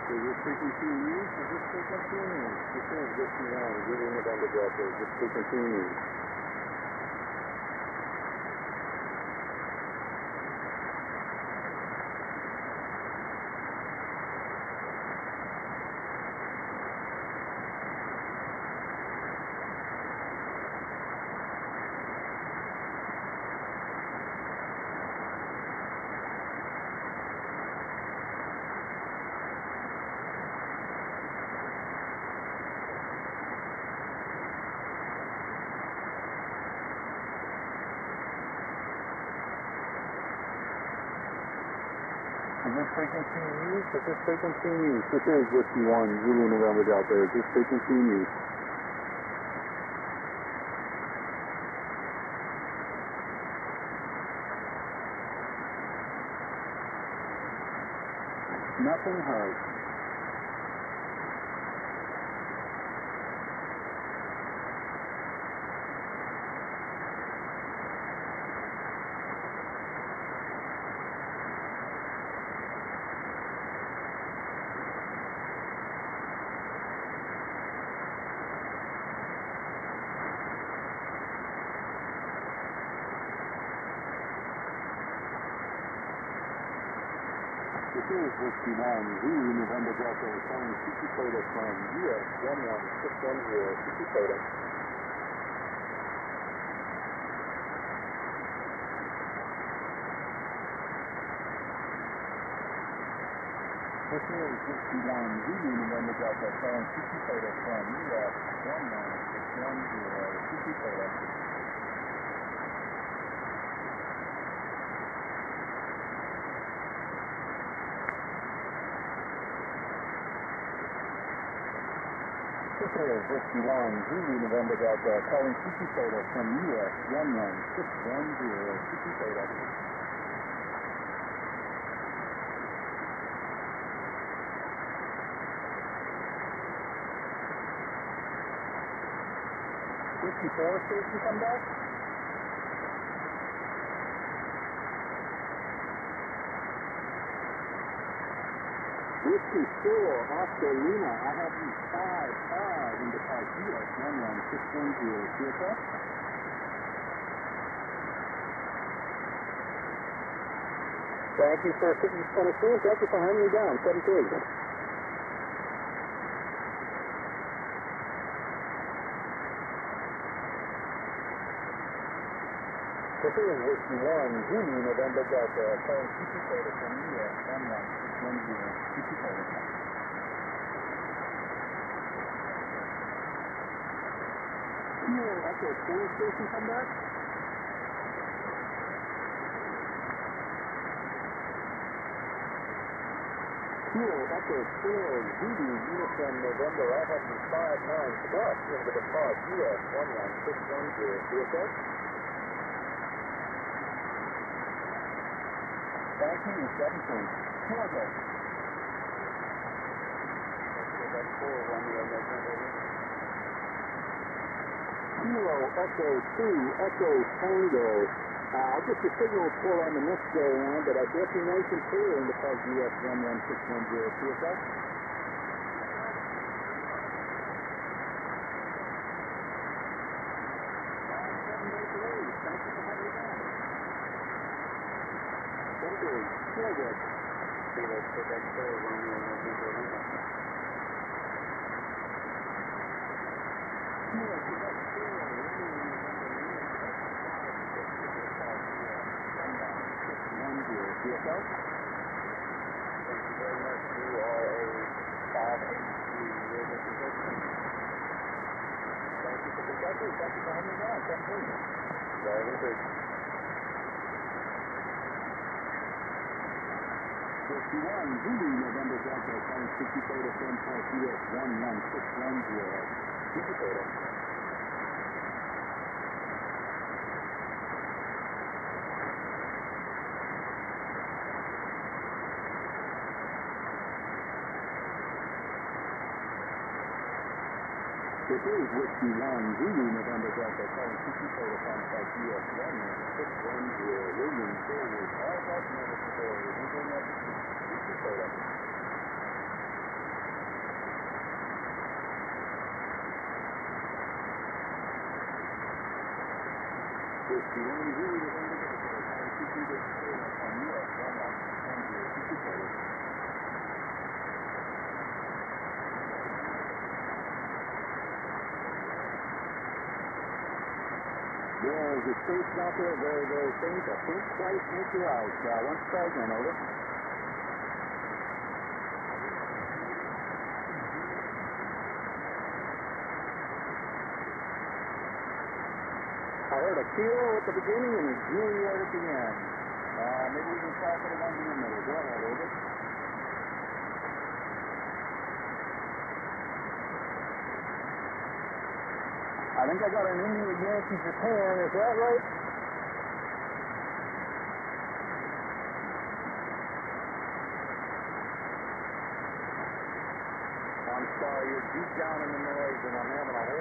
Is this frequency in use? Is this frequency in use? This is Whiskey 1, Zulu November Delta. Is this frequency in use? Is this frequency in use? Is this frequency in use? This is Whiskey 1, Zulu November Delta. Is this frequency in use? Nothing heard. This is Whiskey 1, Zulu November Delta, calling CQ Coda from US 11610, CQ Coda. This is Whiskey 1, Zulu November Delta, calling CQ Coda from US 11610, CQ Coda. This is Whiskey 1, Zulu November Delta, calling CQ Coda from US 11610, CQ Coda. Whiskey 4 station come back? Whiskey 4, Oscar Lima, I have you 5-5 into Park US 11610, CSF. Thank you for East 22, thank you for handing me down, 7-3. This is Whiskey 1, Zulu November Delta, calling CQ Coda from US 11610, CQ Coda. Yeah, Echo 4 station come back? Kilo Echo 4, Zulu Uniform November, I have you 5-9 plus into the Park US 11610, CSF. Thank you, 7-3. Kilo. That's 4, Romeo, November. Kilo Echo 2, Echo Tango. I'll get the signal pull on the next go around, but I guess you're nice and clear in the Park US 11610, CSF. Thank you for having me down. Very good. Kilo Quebec 4, Romeo, November, Lima. Kilo Quebec 4, Romeo, November, Lima. 5-6 CSL. Thank you very much. You are a 583 radio position. Thank you for Kentucky. Thank you for having me down. 7-3. Very good. Whiskey 1, Zulu November Delta, calling CQ Coda from Park US 11610, CQ Coda. This is Whiskey 1, Zulu November Delta, calling CQ Coda from Park US 11610, William Forward, all that necessary, internet, CQ Coda. whiskey. When you really get into it, I think you just say that on US 1160. Yeah, the streets out there very, very faint. I can't quite make you out. One fragment, over. I heard a kilo at the beginning and a Juliet at the end. Maybe we can try for the one in the middle. Go ahead, over. I think I got an India Yankee Japan. Is that right? I'm sorry, you're deep down in the noise and I'm having a